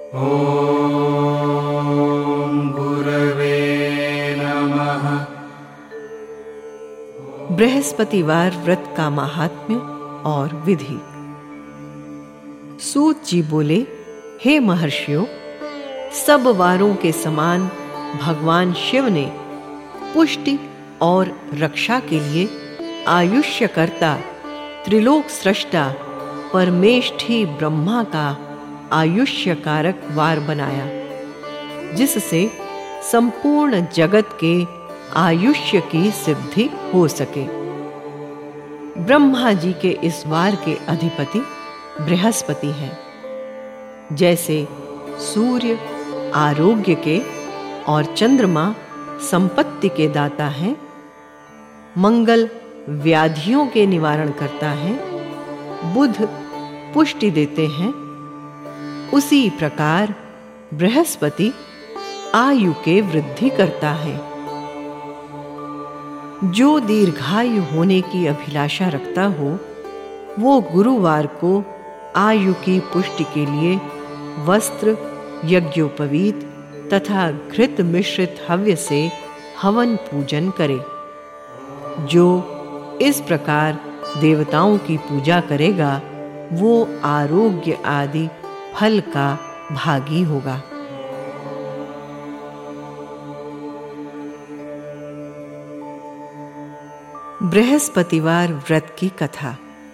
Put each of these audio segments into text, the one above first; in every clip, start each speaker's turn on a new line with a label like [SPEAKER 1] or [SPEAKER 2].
[SPEAKER 1] ॐ गुरवे नमः।
[SPEAKER 2] बृहस्पतिवार व्रत का महात्म्य और विधि। सूत जी बोले, हे महर्षियों, सब वारों के समान भगवान शिव ने पुष्टि और रक्षा के लिए आयुष्यकर्ता, त्रिलोक सृष्टा परमेष्ठी ब्रह्मा का आयुष्यकारक वार बनाया, जिससे संपूर्ण जगत के आयुष्य की सिद्धि हो सके। ब्रह्मा जी के इस वार के अधिपति बृहस्पति हैं। जैसे सूर्य आरोग्य के और चंद्रमा संपत्ति के दाता हैं, मंगल व्याधियों के निवारण करता है, बुध पुष्टि देते हैं, उसी प्रकार बृहस्पति आयु के वृद्धि करता है। जो दीर्घायु होने की अभिलाषा रखता हो, वो गुरुवार को आयु की पुष्टि के लिए वस्त्र, यज्ञोपवीत तथा घृत मिश्रित हव्य से हवन पूजन करे। जो इस प्रकार देवताओं की पूजा करेगा, वो आरोग्य आदि फल का भागी होगा। बृहस्पतिवार व्रत की कथा।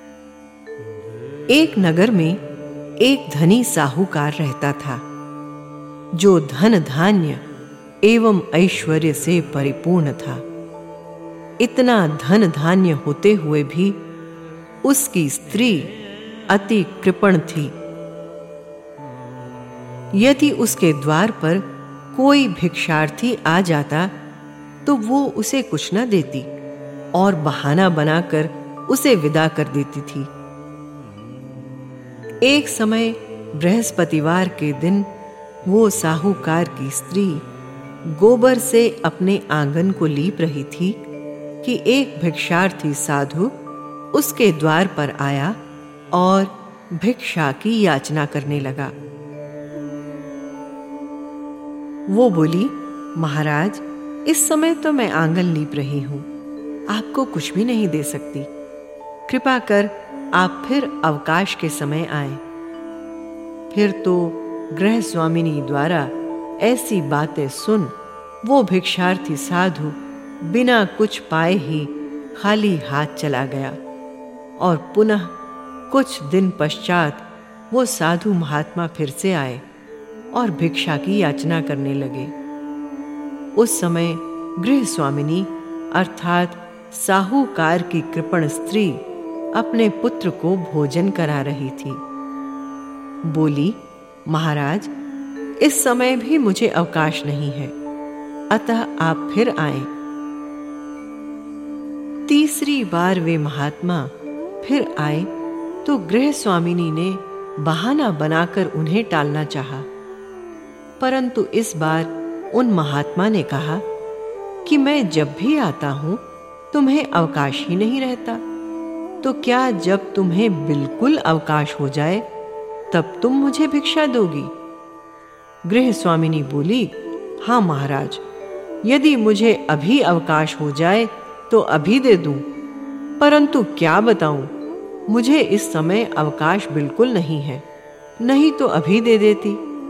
[SPEAKER 2] एक नगर में एक धनी साहूकार रहता था, जो धन धान्य एवं ऐश्वर्य से परिपूर्ण था। इतना धन धान्य होते हुए भी उसकी स्त्री अति कृपण थी। यदि उसके द्वार पर कोई भिक्षार्थी आ जाता तो वो उसे कुछ न देती और बहाना बनाकर उसे विदा कर देती थी। एक समय बृहस्पतिवार के दिन वो साहूकार की स्त्री गोबर से अपने आंगन को लीप रही थी कि एक भिक्षार्थी साधु उसके द्वार पर आया और भिक्षा की याचना करने लगा। वो बोली, महाराज, इस समय तो मैं आंगन लीप रही हूं, आपको कुछ भी नहीं दे सकती। कृपा कर आप फिर अवकाश के समय आएं। फिर तो गृह स्वामिनी द्वारा ऐसी बातें सुन वो भिक्षार्थी साधु बिना कुछ पाए ही खाली हाथ चला गया और पुनः कुछ दिन पश्चात वो साधु महात्मा फिर से आए और भिक्षा की याचना करने लगे। उस समय गृह स्वामिनी अर्थात साहूकार की कृपण स्त्री अपने पुत्र को भोजन करा रही थी। बोली, महाराज, इस समय भी मुझे अवकाश नहीं है, अतः आप फिर आएं। तीसरी बार वे महात्मा फिर आए तो गृह स्वामिनी ने बहाना बनाकर उन्हें टालना चाहा, परंतु इस बार उन महात्मा ने कहा कि मैं जब भी आता हूं तुम्हें अवकाश ही नहीं रहता, तो क्या जब तुम्हें बिल्कुल अवकाश हो जाए तब तुम मुझे भिक्षा दोगी? गृह स्वामिनी बोली, हाँ महाराज, यदि मुझे अभी अवकाश हो जाए तो अभी दे दूं, परंतु क्या बताऊं, मुझे इस समय अवकाश बिल्कुल नहीं है, नहीं तो अभी दे देती।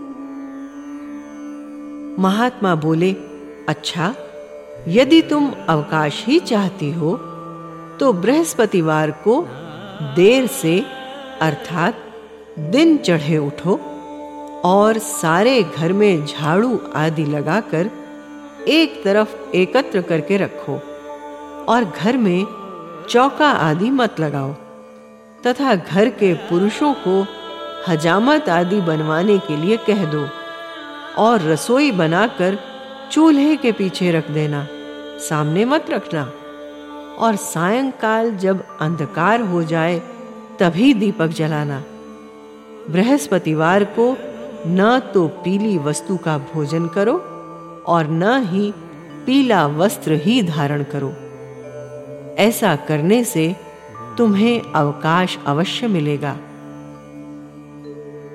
[SPEAKER 2] महात्मा बोले, अच्छा, यदि तुम अवकाश ही चाहती हो तो बृहस्पतिवार को देर से अर्थात दिन चढ़े उठो और सारे घर में झाड़ू आदि लगाकर एक तरफ एकत्र करके रखो और घर में चौका आदि मत लगाओ तथा घर के पुरुषों को हजामत आदि बनवाने के लिए कह दो और रसोई बनाकर चूल्हे के पीछे रख देना, सामने मत रखना। और सायंकाल जब अंधकार हो जाए तभी दीपक जलाना। बृहस्पतिवार को न तो पीली वस्तु का भोजन करो और न ही पीला वस्त्र ही धारण करो। ऐसा करने से तुम्हें अवकाश अवश्य मिलेगा।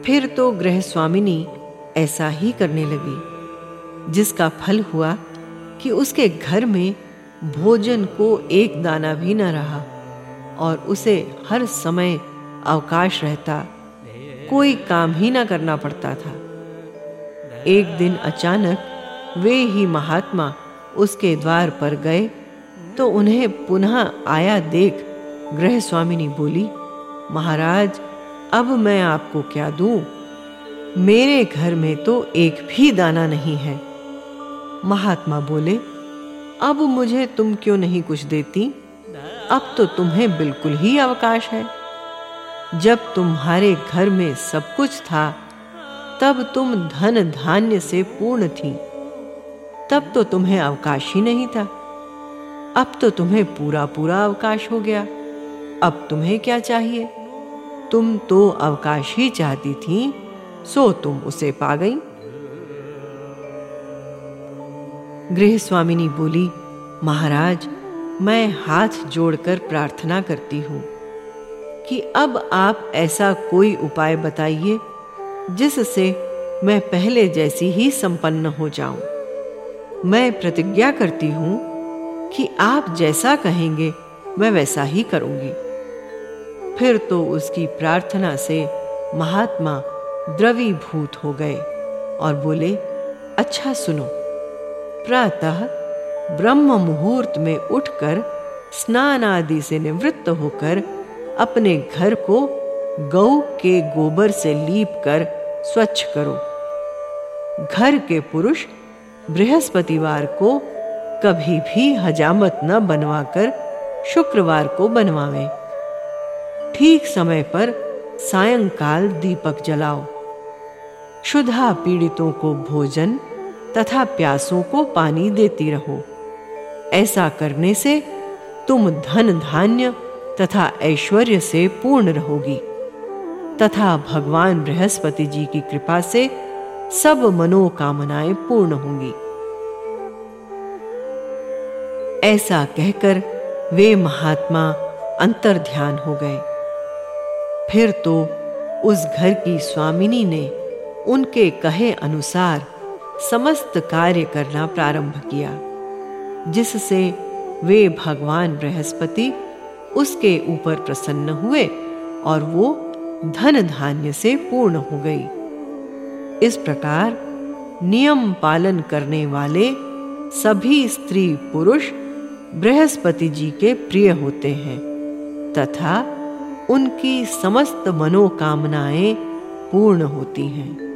[SPEAKER 2] फिर तो गृह स्वामिनी ऐसा ही करने लगी, जिसका फल हुआ कि उसके घर में भोजन को एक दाना भी न रहा और उसे हर समय अवकाश रहता, कोई काम ही न करना पड़ता था। एक दिन अचानक वे ही महात्मा उसके द्वार पर गए तो उन्हें पुनः आया देख गृह स्वामिनी बोली, महाराज, अब मैं आपको क्या दूं? मेरे घर में तो एक भी दाना नहीं है। महात्मा बोले, अब मुझे तुम क्यों नहीं कुछ देती? अब तो तुम्हें बिल्कुल ही अवकाश है। जब तुम्हारे घर में सब कुछ था, तब तुम धन धान्य से पूर्ण थी। तब तो तुम्हें अवकाश ही नहीं था। अब तो तुम्हें पूरा पूरा अवकाश हो गया। अब तुम्हें क्या चाहिए? तुम तो अवकाश ही चाहती थी, सो तुम उसे पा गई। गृह स्वामिनी बोली, महाराज, मैं हाथ जोड़कर प्रार्थना करती हूं कि अब आप ऐसा कोई उपाय बताइए जिससे मैं पहले जैसी ही संपन्न हो जाऊं। मैं प्रतिज्ञा करती हूं कि आप जैसा कहेंगे मैं वैसा ही करूंगी। फिर तो उसकी प्रार्थना से महात्मा द्रवीभूत हो गए और बोले, अच्छा सुनो, प्रातः ब्रह्म मुहूर्त में उठकर स्नान आदि से निवृत्त होकर अपने घर को गौ के गोबर से लीपकर स्वच्छ करो। घर के पुरुष बृहस्पतिवार को कभी भी हजामत न बनवाकर शुक्रवार को बनवावें। ठीक समय पर सायंकाल दीपक जलाओ। क्षुधा पीड़ितों को भोजन तथा प्यासों को पानी देती रहो। ऐसा करने से तुम धन धान्य तथा ऐश्वर्य से पूर्ण रहोगी तथा भगवान बृहस्पति जी की कृपा से सब मनोकामनाएं पूर्ण होंगी। ऐसा कहकर वे महात्मा अंतर्ध्यान हो गए। फिर तो उस घर की स्वामिनी ने उनके कहे अनुसार समस्त कार्य करना प्रारंभ किया, जिससे वे भगवान बृहस्पति उसके ऊपर प्रसन्न हुए और वो धन धान्य से पूर्ण हो गई। इस प्रकार नियम पालन करने वाले सभी स्त्री पुरुष बृहस्पति जी के प्रिय होते हैं तथा उनकी समस्त मनोकामनाएं पूर्ण होती हैं।